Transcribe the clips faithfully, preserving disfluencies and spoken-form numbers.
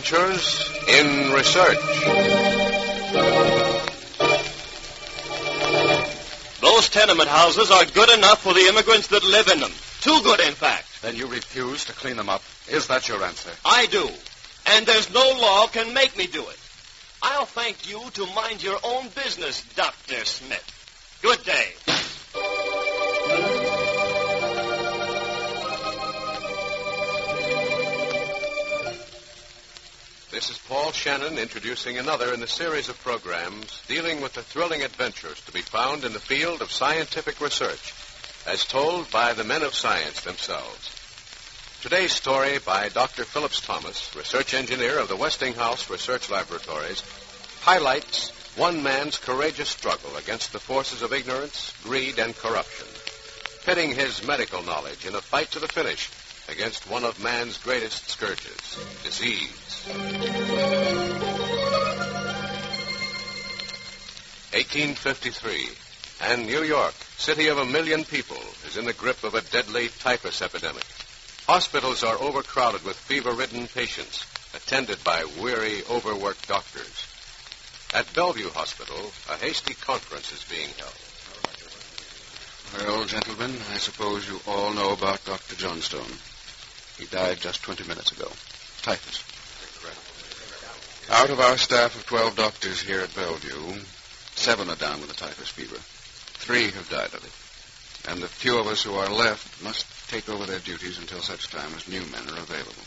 adventures in research. Those tenement houses are good enough for the immigrants that live in them. Too good, in fact. Then you refuse to clean them up. Is that your answer? I do. And there's no law can make me do it. I'll thank you to mind your own business, Doctor Smith. Good day. This is Paul Shannon introducing another in the series of programs dealing with the thrilling adventures to be found in the field of scientific research, as told by the men of science themselves. Today's story by Doctor Phillips Thomas, research engineer of the Westinghouse Research Laboratories, highlights one man's courageous struggle against the forces of ignorance, greed, and corruption, pitting his medical knowledge in a fight to the finish against one of man's greatest scourges, disease. eighteen fifty-three, and New York, city of a million people, is in the grip of a deadly typhus epidemic. Hospitals are overcrowded with fever-ridden patients, attended by weary, overworked doctors. At Bellevue Hospital, a hasty conference is being held. Well, gentlemen, I suppose you all know about Doctor Johnstone. He died just twenty minutes ago. Typhus. Out of our staff of twelve doctors here at Bellevue, seven are down with the typhus fever. Three have died of it. And the few of us who are left must take over their duties until such time as new men are available.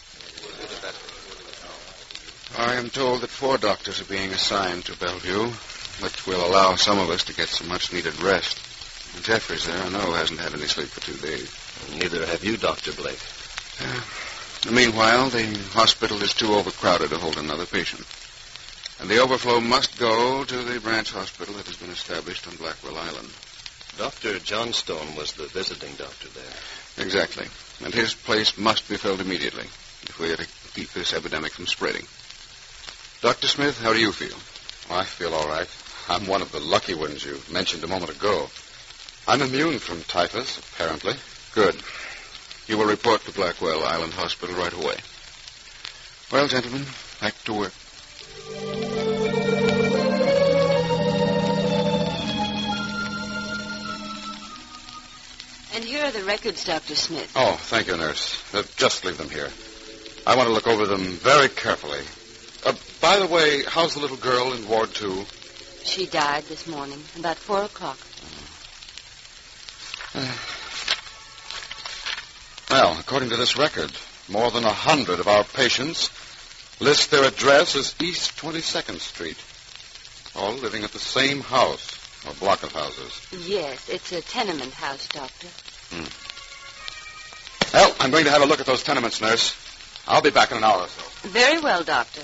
I am told that four doctors are being assigned to Bellevue, which will allow some of us to get some much-needed rest. And Jeffries there, I know, hasn't had any sleep for two days. Neither have you, Doctor Blake. Uh, meanwhile, the hospital is too overcrowded to hold another patient. And the overflow must go to the branch hospital that has been established on Blackwell Island. Doctor Johnstone was the visiting doctor there. Exactly. And his place must be filled immediately if we are to keep this epidemic from spreading. Doctor Smith, how do you feel? I feel all right. I'm one of the lucky ones you mentioned a moment ago. I'm immune from typhus, apparently. Good. You will report to Blackwell Island Hospital right away. Well, gentlemen, back to work. And here are the records, Doctor Smith. Oh, thank you, nurse. Uh, just leave them here. I want to look over them very carefully. Uh, by the way, how's the little girl in Ward two? She died this morning, about four o'clock. Uh, well, according to this record, more than a hundred of our patients list their address as East twenty-second Street, all living at the same house or block of houses. Yes, it's a tenement house, Doctor. Hmm. Well, I'm going to have a look at those tenements, nurse. I'll be back in an hour or so. Very well, Doctor.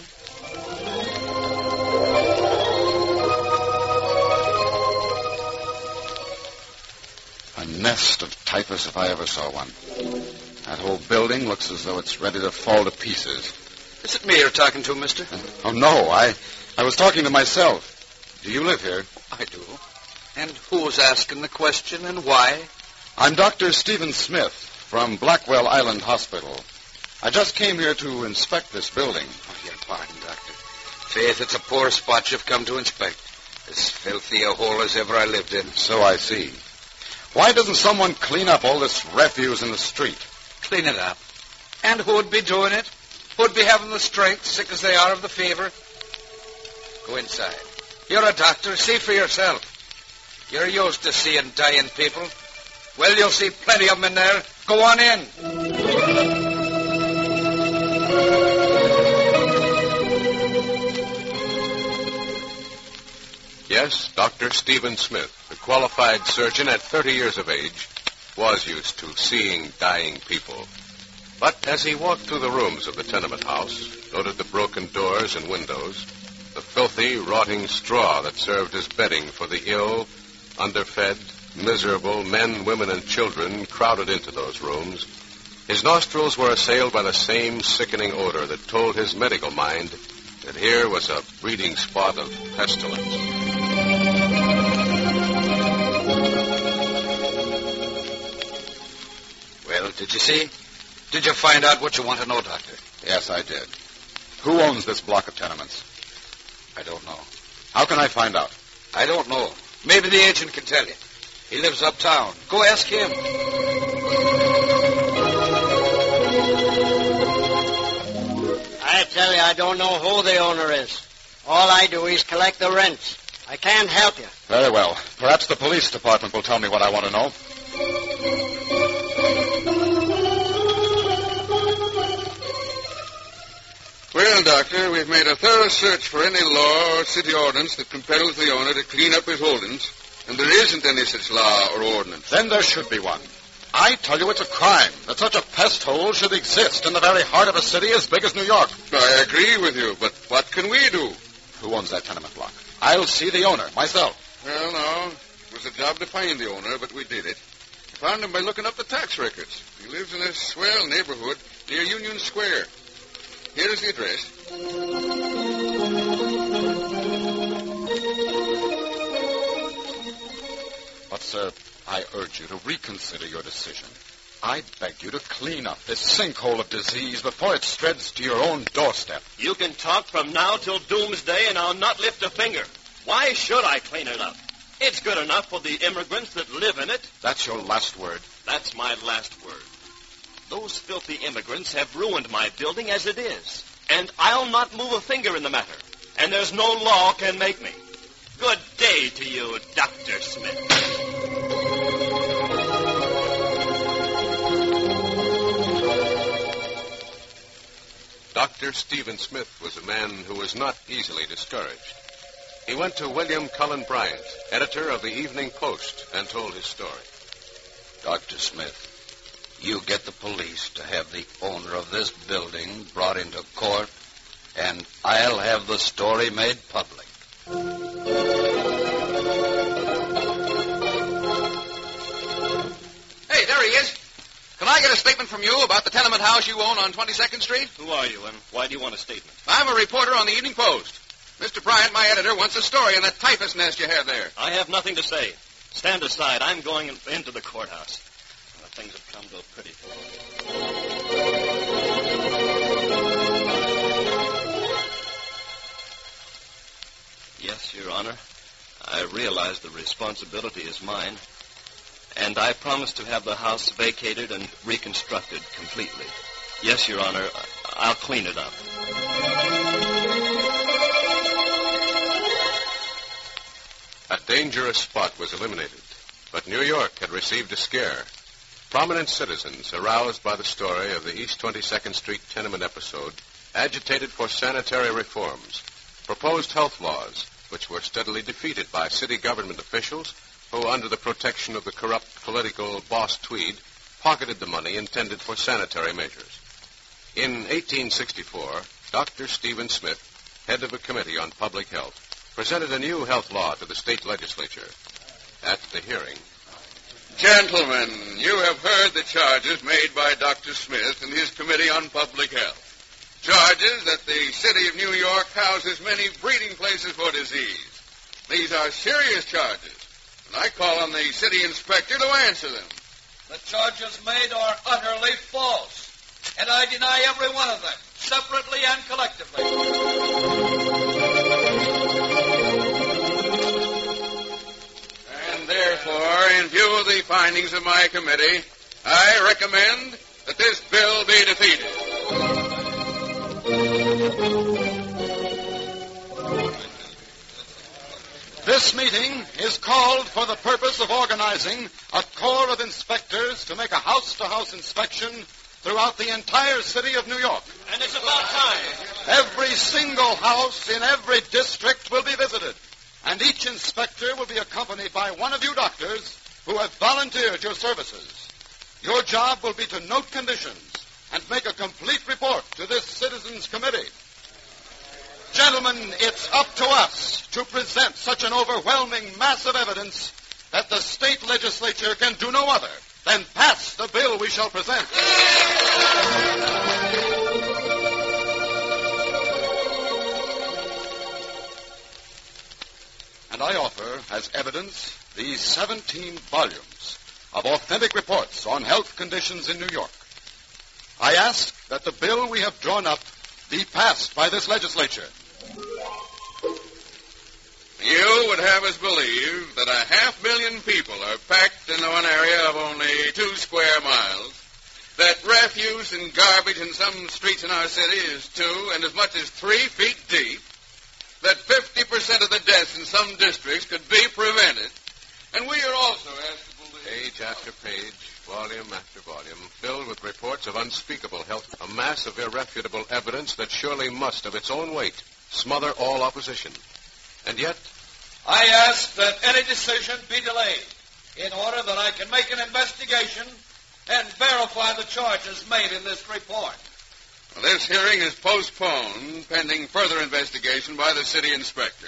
A nest of typhus if I ever saw one. That whole building looks as though it's ready to fall to pieces. Is it me you're talking to, mister? Oh, no, I, I was talking to myself. Do you live here? I do. And who's asking the question and why? I'm Doctor Stephen Smith from Blackwell Island Hospital. I just came here to inspect this building. Oh, your pardon, Doctor. Faith, it's a poor spot you've come to inspect. As filthy a hole as ever I lived in. So I see. Why doesn't someone clean up all this refuse in the street? Clean it up? And who'd be doing it? Who'd be having the strength, sick as they are of the fever? Go inside. You're a doctor. See for yourself. You're used to seeing dying people. Well, you'll see plenty of them in there. Go on in. Yes, Doctor Stephen Smith, a qualified surgeon at thirty years of age, was used to seeing dying people. But as he walked through the rooms of the tenement house, noted the broken doors and windows, the filthy, rotting straw that served as bedding for the ill, underfed, miserable men, women, and children crowded into those rooms, his nostrils were assailed by the same sickening odor that told his medical mind that here was a breeding spot of pestilence. Well, did you see? Did you find out what you want to know, Doctor? Yes, I did. Who owns this block of tenements? I don't know. How can I find out? I don't know. Maybe the agent can tell you. He lives uptown. Go ask him. I tell you, I don't know who the owner is. All I do is collect the rents. I can't help you. Very well. Perhaps the police department will tell me what I want to know. Well, Doctor, we've made a thorough search for any law or city ordinance that compels the owner to clean up his holdings, and there isn't any such law or ordinance. Then there should be one. I tell you it's a crime that such a pest hole should exist in the very heart of a city as big as New York. I agree with you, but what can we do? Who owns that tenement block? I'll see the owner myself. Well, no. It was a job to find the owner, but we did it. We found him by looking up the tax records. He lives in a swell neighborhood near Union Square. Here is the address. But, sir, I urge you to reconsider your decision. I beg you to clean up this sinkhole of disease before it spreads to your own doorstep. You can talk from now till doomsday, and I'll not lift a finger. Why should I clean it up? It's good enough for the immigrants that live in it. That's your last word. That's my last word. Those filthy immigrants have ruined my building as it is, and I'll not move a finger in the matter. And there's no law can make me. Good day to you, Doctor Smith. Doctor Stephen Smith was a man who was not easily discouraged. He went to William Cullen Bryant, editor of the Evening Post, and told his story. Doctor Smith, you get the police to have the owner of this building brought into court, and I'll have the story made public. Hey, there he is. Can I get a statement from you about the tenement house you own on twenty-second Street? Who are you, and why do you want a statement? I'm a reporter on the Evening Post. Mister Bryant, my editor, wants a story on that typhus nest you have there. I have nothing to say. Stand aside. I'm going in, into the courthouse. Well, things have come to a pretty fall. Yes, Your Honor. I realize the responsibility is mine. And I promise to have the house vacated and reconstructed completely. Yes, Your Honor, I'll clean it up. A dangerous spot was eliminated, but New York had received a scare. Prominent citizens, aroused by the story of the East twenty-second Street tenement episode, agitated for sanitary reforms, proposed health laws, which were steadily defeated by city government officials who, under the protection of the corrupt political boss Tweed, pocketed the money intended for sanitary measures. In eighteen sixty-four, Doctor Stephen Smith, head of a committee on public health, presented a new health law to the state legislature. At the hearing, Gentlemen, you have heard the charges made by Doctor Smith and his Committee on Public Health. Charges that the city of New York houses many breeding places for disease. These are serious charges, and I call on the city inspector to answer them. The charges made are utterly false, and I deny every one of them, separately and collectively. And therefore, in view of the findings of my committee, I recommend that this bill be defeated. This meeting is called for the purpose of organizing a corps of inspectors to make a house-to-house inspection throughout the entire city of New York. And it's about time. Every single house in every district will be visited, and each inspector will be accompanied by one of you doctors who have volunteered your services. Your job will be to note conditions and make a complete report to this citizens' committee. Gentlemen, it's up to us to present such an overwhelming mass of evidence that the state legislature can do no other than pass the bill we shall present. And I offer as evidence these seventeen volumes of authentic reports on health conditions in New York. I ask that the bill we have drawn up be passed by this legislature. You would have us believe that a half million people are packed into an area of only two square miles, that refuse and garbage in some streets in our city is two and as much as three feet deep, that fifty percent of the deaths in some districts could be prevented, and we are also asked to believe... Page after page, volume after volume, filled with reports of unspeakable health, a mass of irrefutable evidence that surely must, of its own weight, smother all opposition. And yet... I ask that any decision be delayed in order that I can make an investigation and verify the charges made in this report. Well, this hearing is postponed pending further investigation by the city inspector.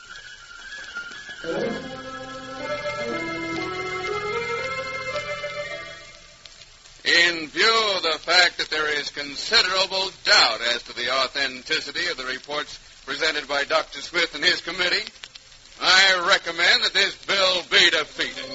In view of the fact that there is considerable doubt as to the authenticity of the reports presented by Doctor Smith and his committee, I recommend that this bill be defeated.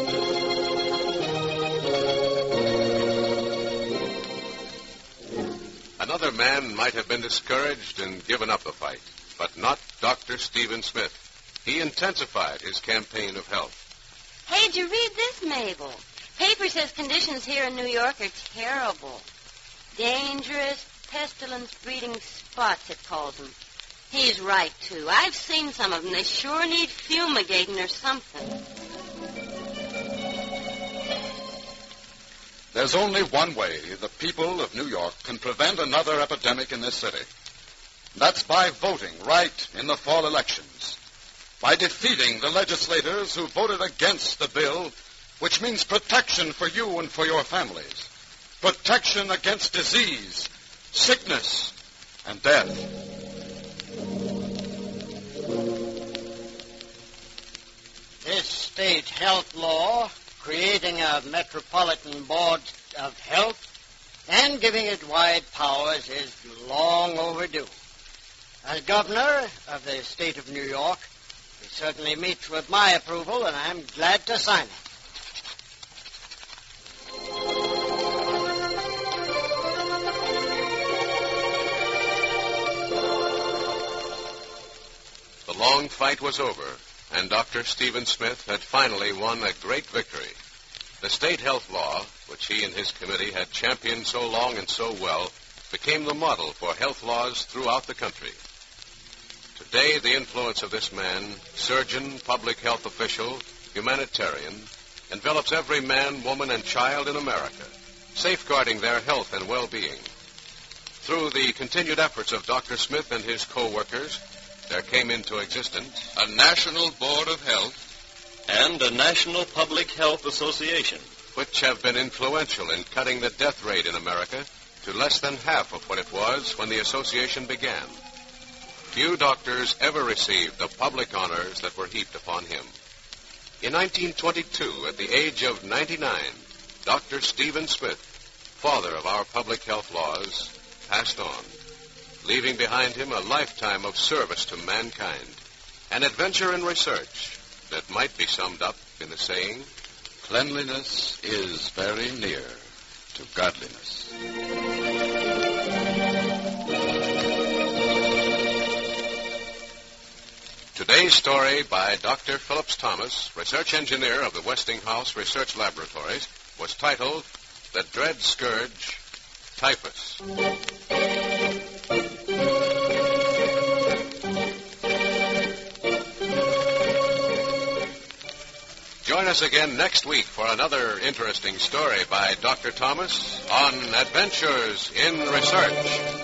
Another man might have been discouraged and given up the fight, but not Doctor Stephen Smith. He intensified his campaign of health. Hey, did you read this, Mabel? Paper says conditions here in New York are terrible. Dangerous, pestilence-breeding spots, it calls them. He's right, too. I've seen some of them. They sure need fumigating or something. There's only one way the people of New York can prevent another epidemic in this city. That's by voting right in the fall elections. By defeating the legislators who voted against the bill, which means protection for you and for your families. Protection against disease, sickness, and death. This state health law, creating a Metropolitan Board of Health and giving it wide powers, is long overdue. As governor of the state of New York, it certainly meets with my approval, and I'm glad to sign it. The long fight was over, and Doctor Stephen Smith had finally won a great victory. The state health law, which he and his committee had championed so long and so well, became the model for health laws throughout the country. Today, the influence of this man, surgeon, public health official, humanitarian, envelops every man, woman, and child in America, safeguarding their health and well-being. Through the continued efforts of Doctor Smith and his co-workers, there came into existence a National Board of Health and a National Public Health Association, which have been influential in cutting the death rate in America to less than half of what it was when the association began. Few doctors ever received the public honors that were heaped upon him. In nineteen twenty-two, at the age of ninety-nine, Doctor Stephen Smith, father of our public health laws, passed on, leaving behind him a lifetime of service to mankind, an adventure in research that might be summed up in the saying, cleanliness is very near to godliness. Today's story by Doctor Phillips Thomas, research engineer of the Westinghouse Research Laboratories, was titled The Dread Scourge, Typhus. Join us again next week for another interesting story by Doctor Thomas on Adventures in Research.